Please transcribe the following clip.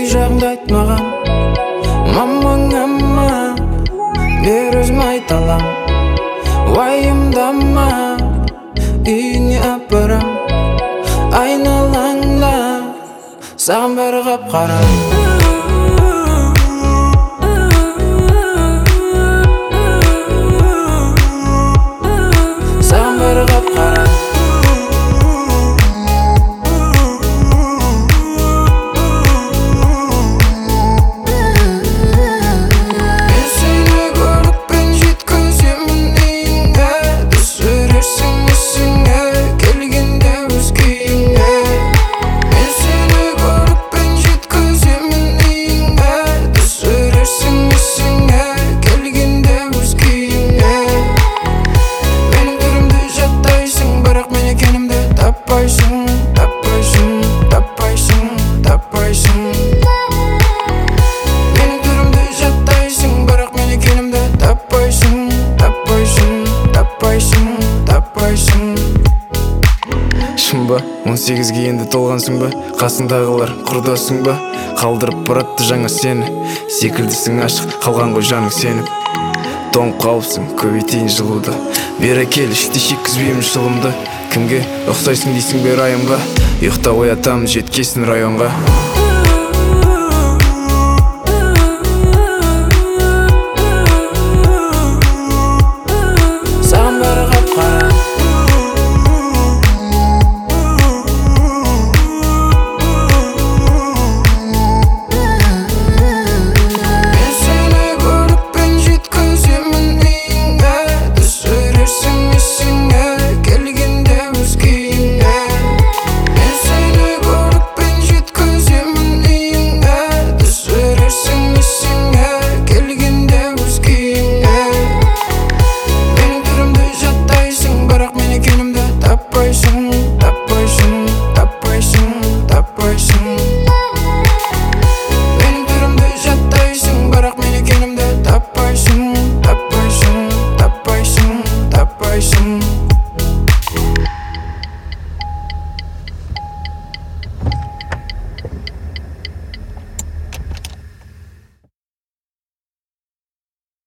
жағыңды айт маған, мамаңама бер өзім айта алам. Уайымдама, үйіңе апарам, айналаңда саған бәрі қап-қара. Саған бәрі қап-қара. Шын ба, 18-ге енді толғансың ба? Қасыңдағылар құрдасың ба? Қалдырып баратты жаңа сені, секілдісің ашық, қалған ғой жаның сеніп. Тоңып қалыпсың, көбейтейін жылуды, бері кел, ішті шеккізбеймін шылымды. Кімге ұқсайсың дейсің бер айымға, ұйықта оятамын жеткесін районға.